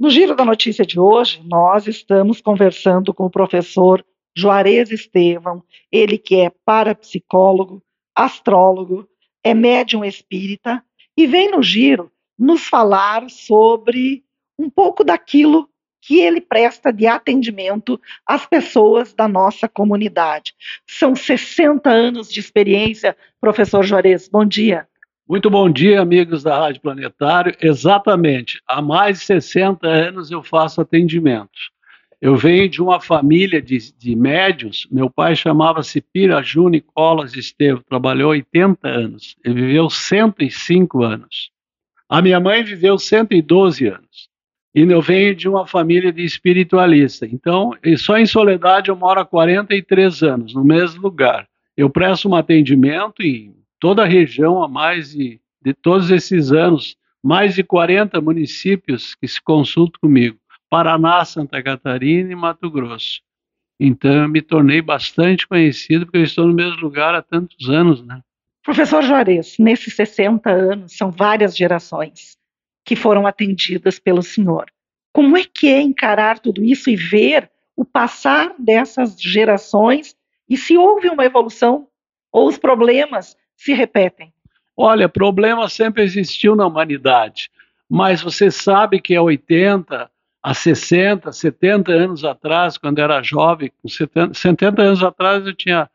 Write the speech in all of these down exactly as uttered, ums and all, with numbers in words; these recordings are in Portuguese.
No Giro da Notícia de hoje, nós estamos conversando com o professor Juarez Estevão, ele que é parapsicólogo, astrólogo, é médium espírita e vem no Giro nos falar sobre um pouco daquilo que ele presta de atendimento às pessoas da nossa comunidade. São sessenta anos de experiência, professor Juarez, bom dia. Muito bom dia, amigos da Rádio Planetário. Exatamente, há mais de sessenta anos eu faço atendimento. Eu venho de uma família de, de médiuns. Meu pai chamava-se Piraju Nicolas Estevão, trabalhou oitenta anos, ele viveu cento e cinco anos. A minha mãe viveu cento e doze anos. E eu venho de uma família de espiritualista. Então, só em Soledade eu moro há quarenta e três anos, no mesmo lugar. Eu presto um atendimento em toda a região há mais de, de todos esses anos, mais de quarenta municípios que se consultam comigo. Paraná, Santa Catarina e Mato Grosso. Então, eu me tornei bastante conhecido porque eu estou no mesmo lugar há tantos anos, né? Professor Juarez, nesses sessenta anos, são várias gerações que foram atendidas pelo senhor. Como é que é encarar tudo isso e ver o passar dessas gerações e se houve uma evolução ou os problemas se repetem? Olha, problema sempre existiu na humanidade, mas você sabe que há oitenta, há sessenta, setenta anos atrás, quando eu era jovem, com setenta, setenta anos atrás eu tinha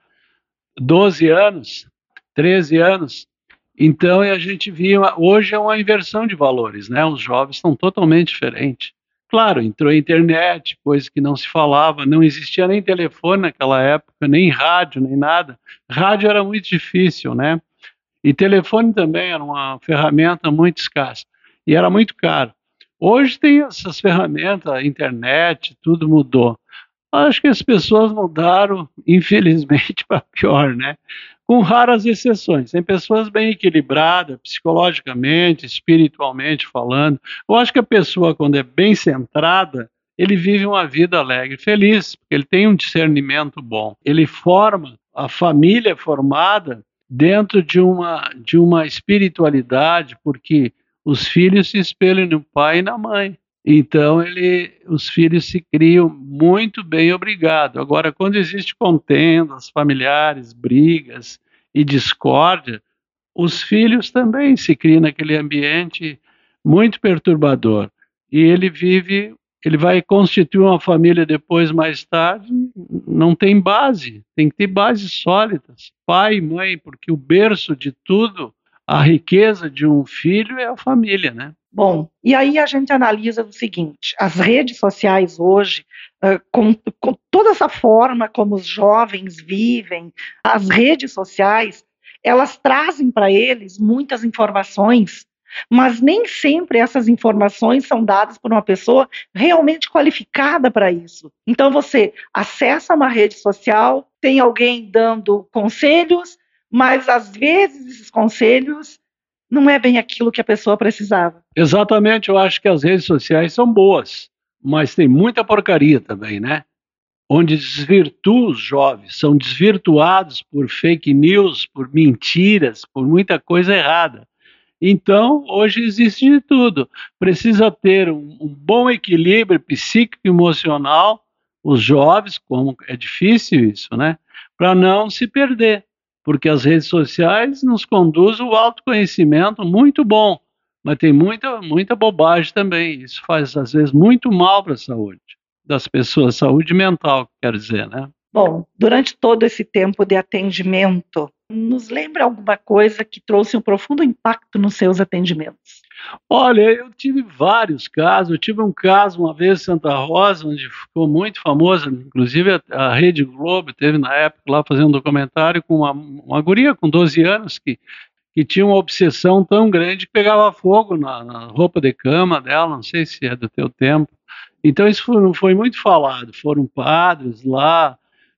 doze anos, treze anos, então a gente via, hoje é uma inversão de valores, né? Os jovens estão totalmente diferentes. Claro, entrou a internet, coisa que não se falava, não existia nem telefone naquela época, nem rádio, nem nada. Rádio era muito difícil, né? E telefone também era uma ferramenta muito escassa e era muito caro. Hoje tem essas ferramentas, a internet, tudo mudou. Acho que as pessoas mudaram, infelizmente, para pior, né? Com raras exceções. Tem pessoas bem equilibradas, psicologicamente, espiritualmente falando. Eu acho que a pessoa, quando é bem centrada, ele vive uma vida alegre, feliz, porque ele tem um discernimento bom. Ele forma, a família formada dentro de uma, de uma espiritualidade, porque os filhos se espelham no pai e na mãe. Então, ele, os filhos se criam muito bem, obrigado. Agora, quando existe contendas familiares, brigas e discórdia, os filhos também se criam naquele ambiente muito perturbador. E ele vive, ele vai constituir uma família depois, mais tarde, não tem base, tem que ter bases sólidas, pai e mãe, porque o berço de tudo, a riqueza de um filho é a família, né? Bom, e aí a gente analisa o seguinte, as redes sociais hoje, uh, com, com toda essa forma como os jovens vivem, as redes sociais, elas trazem para eles muitas informações, mas nem sempre essas informações são dadas por uma pessoa realmente qualificada para isso. Então você acessa uma rede social, tem alguém dando conselhos, mas às vezes esses conselhos não é bem aquilo que a pessoa precisava. Exatamente, eu acho que as redes sociais são boas, mas tem muita porcaria também, né? Onde desvirtua os jovens, são desvirtuados por fake news, por mentiras, por muita coisa errada. Então, hoje existe de tudo. Precisa ter um, um bom equilíbrio psíquico e emocional, os jovens, como é difícil isso, né? Para não se perder. Porque as redes sociais nos conduzem ao autoconhecimento muito bom, mas tem muita, muita bobagem também. Isso faz, às vezes, muito mal para a saúde das pessoas, saúde mental, quer dizer, né? Bom, durante todo esse tempo de atendimento, nos lembra alguma coisa que trouxe um profundo impacto nos seus atendimentos? Olha, eu tive vários casos. Eu tive um caso uma vez em Santa Rosa, onde ficou muito famosa, inclusive a, a Rede Globo teve na época lá fazendo um documentário com uma, uma guria com doze anos que, que tinha uma obsessão tão grande que pegava fogo na, na roupa de cama dela, não sei se é do teu tempo. Então isso foi, foi muito falado, foram padres lá,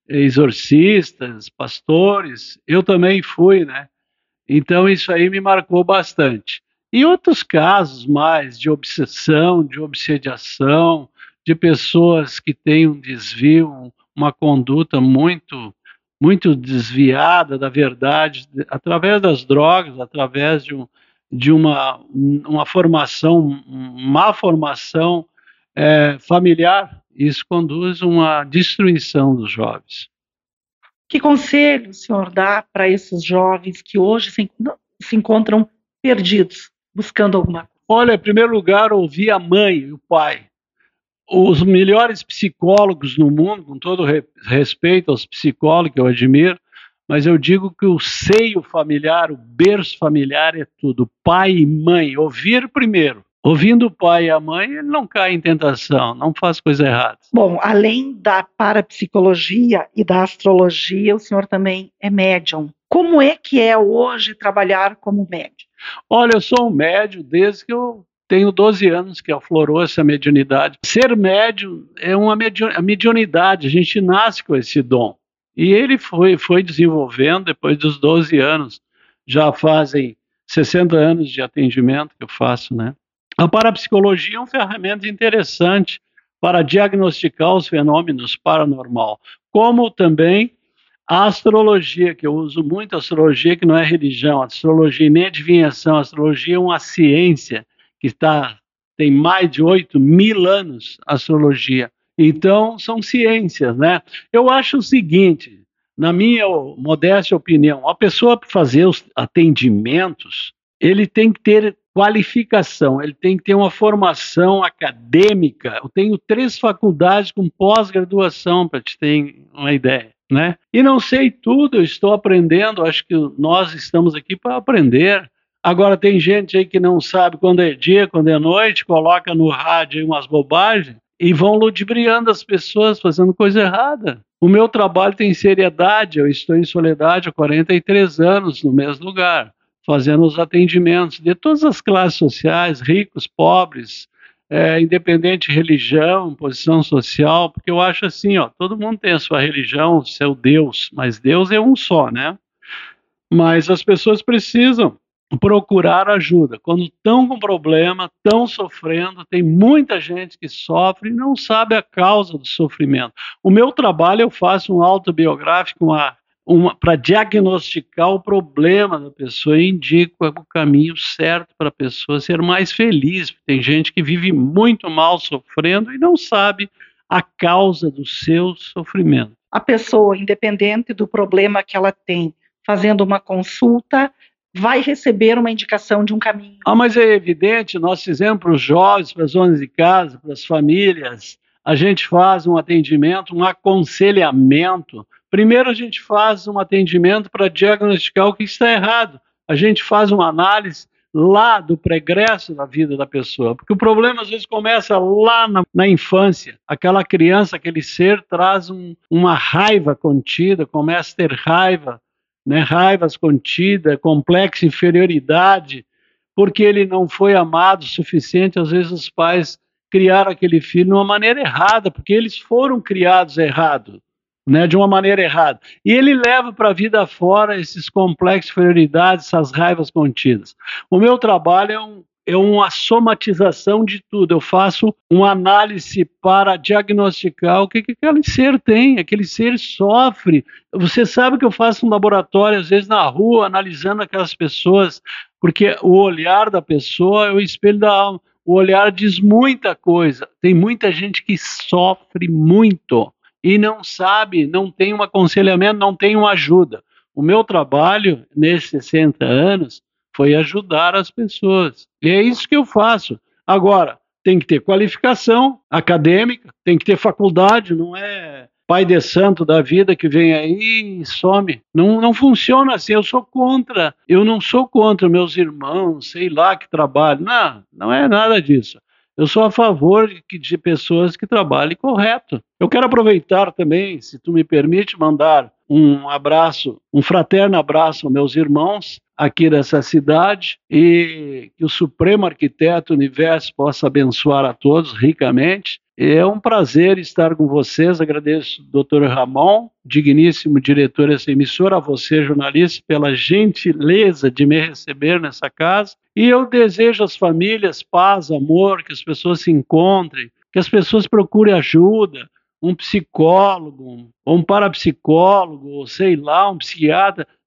exorcistas, pastores, eu também fui, né? Então isso aí me marcou bastante. E outros casos mais de obsessão, de obsediação, de pessoas que têm um desvio, uma conduta muito, muito desviada da verdade, através das drogas, através de, um, de uma, uma formação, uma má formação é, familiar, isso conduz a uma destruição dos jovens. Que conselho o senhor dá para esses jovens que hoje se, se encontram perdidos, buscando alguma coisa? Olha, em primeiro lugar, ouvir a mãe e o pai. Os melhores psicólogos no mundo, com todo re respeito aos psicólogos que eu admiro, mas eu digo que o seio familiar, o berço familiar é tudo, pai e mãe, ouvir primeiro. Ouvindo o pai e a mãe, ele não cai em tentação, não faz coisa errada. Bom, além da parapsicologia e da astrologia, o senhor também é médium. Como é que é hoje trabalhar como médium? Olha, eu sou um médium desde que eu tenho doze anos que aflorou essa mediunidade. Ser médium é uma mediunidade, a gente nasce com esse dom. E ele foi, foi desenvolvendo depois dos doze anos. Já fazem sessenta anos de atendimento que eu faço, né? A parapsicologia é uma ferramenta interessante para diagnosticar os fenômenos paranormal, como também a astrologia, que eu uso muito a astrologia, que não é religião, a astrologia nem adivinhação, a astrologia é uma ciência que está, tem mais de oito mil anos, a astrologia. Então, são ciências, né? Eu acho o seguinte, na minha modesta opinião, a pessoa para fazer os atendimentos, ele tem que ter qualificação, ele tem que ter uma formação acadêmica. Eu tenho três faculdades com pós-graduação, para te ter uma ideia, né? E não sei tudo, eu estou aprendendo, acho que nós estamos aqui para aprender. Agora tem gente aí que não sabe quando é dia, quando é noite, coloca no rádio aí umas bobagens e vão ludibriando as pessoas, fazendo coisa errada. O meu trabalho tem seriedade, eu estou em Soledade há quarenta e três anos, no mesmo lugar, fazendo os atendimentos de todas as classes sociais, ricos, pobres, é, independente de religião, posição social, porque eu acho assim, ó, todo mundo tem a sua religião, o seu Deus, mas Deus é um só, né? Mas as pessoas precisam procurar ajuda. Quando estão com problema, estão sofrendo, tem muita gente que sofre e não sabe a causa do sofrimento. O meu trabalho, eu faço um autobiográfico, uma para diagnosticar o problema da pessoa e indico o caminho certo para a pessoa ser mais feliz. Tem gente que vive muito mal sofrendo e não sabe a causa do seu sofrimento. A pessoa, independente do problema que ela tem, fazendo uma consulta, vai receber uma indicação de um caminho. Ah, mas é evidente, nós fizemos para os jovens, para as donas de casa, para as famílias, a gente faz um atendimento, um aconselhamento. Primeiro a gente faz um atendimento para diagnosticar o que está errado. A gente faz uma análise lá do pregresso da vida da pessoa, porque o problema às vezes começa lá na, na infância. Aquela criança, aquele ser traz um, uma raiva contida, começa a ter raiva, né, raivas contidas, complexa inferioridade, porque ele não foi amado o suficiente. Às vezes os pais criaram aquele filho de uma maneira errada, porque eles foram criados errado, né, de uma maneira errada. E ele leva para a vida fora esses complexos de inferioridade, essas raivas contidas. O meu trabalho é, um, é uma somatização de tudo. Eu faço uma análise para diagnosticar o que, que aquele ser tem, aquele ser sofre. Você sabe que eu faço um laboratório, às vezes na rua, analisando aquelas pessoas, porque o olhar da pessoa é o espelho da alma. O olhar diz muita coisa. Tem muita gente que sofre muito e não sabe, não tem um aconselhamento, não tem uma ajuda. O meu trabalho, nesses sessenta anos, foi ajudar as pessoas. E é isso que eu faço. Agora, tem que ter qualificação acadêmica, tem que ter faculdade, não é pai de santo da vida que vem aí e some. Não, não funciona assim, eu sou contra. Eu não sou contra meus irmãos, sei lá, que trabalham. Não, não é nada disso. Eu sou a favor de, de pessoas que trabalhem correto. Eu quero aproveitar também, se tu me permite, mandar um abraço, um fraterno abraço aos meus irmãos aqui dessa cidade e que o Supremo Arquiteto Universo possa abençoar a todos ricamente. É um prazer estar com vocês. Agradeço ao doutor Ramon, digníssimo diretor dessa emissora, a você, jornalista, pela gentileza de me receber nessa casa. E eu desejo às famílias paz, amor, que as pessoas se encontrem, que as pessoas procurem ajuda, um psicólogo, ou um parapsicólogo, ou sei lá, um psiquiatra.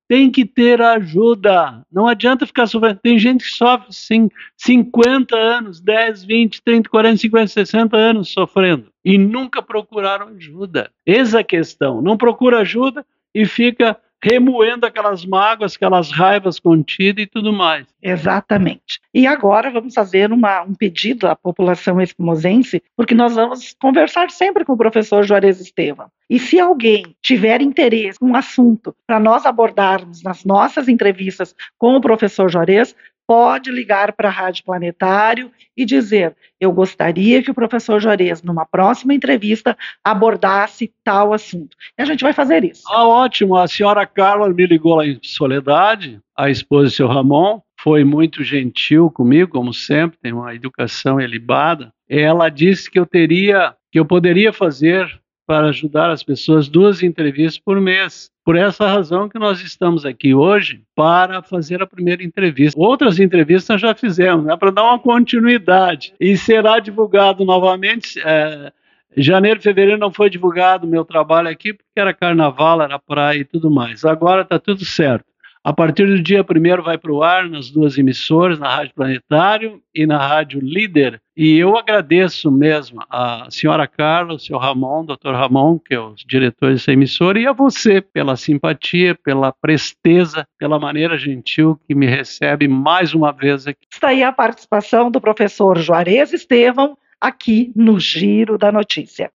tem que ter ajuda. Não adianta ficar sofrendo. Tem gente que sofre sim, cinquenta anos, dez, vinte, trinta, quarenta, cinquenta, sessenta anos sofrendo e nunca procuraram ajuda. Essa é a questão. Não procura ajuda e fica remoendo aquelas mágoas, aquelas raivas contidas e tudo mais. Exatamente. E agora vamos fazer uma, um pedido à população esquimosense, porque nós vamos conversar sempre com o professor Juarez Estevam. E se alguém tiver interesse em um assunto para nós abordarmos nas nossas entrevistas com o professor Juarez, pode ligar para a Rádio Planetário e dizer: eu gostaria que o professor Juarez, numa próxima entrevista, abordasse tal assunto. E a gente vai fazer isso. Ah, ótimo. A senhora Carla me ligou lá em Soledade, a esposa do seu Ramon, foi muito gentil comigo, como sempre, tem uma educação ilibada. Ela disse que eu teria, que eu poderia fazer para ajudar as pessoas duas entrevistas por mês. Por essa razão que nós estamos aqui hoje para fazer a primeira entrevista. Outras entrevistas já fizemos, né, para dar uma continuidade. E será divulgado novamente. É, janeiro, fevereiro não foi divulgado o meu trabalho aqui porque era carnaval, era praia e tudo mais. Agora está tudo certo. A partir do dia primeiro vai para o ar nas duas emissoras, na Rádio Planetário e na Rádio Líder. E eu agradeço mesmo a senhora Carla, o senhor Ramon, doutor Ramon, que é os diretores dessa emissora, e a você pela simpatia, pela presteza, pela maneira gentil que me recebe mais uma vez aqui. Está aí a participação do professor Juarez Estevam aqui no Giro da Notícia.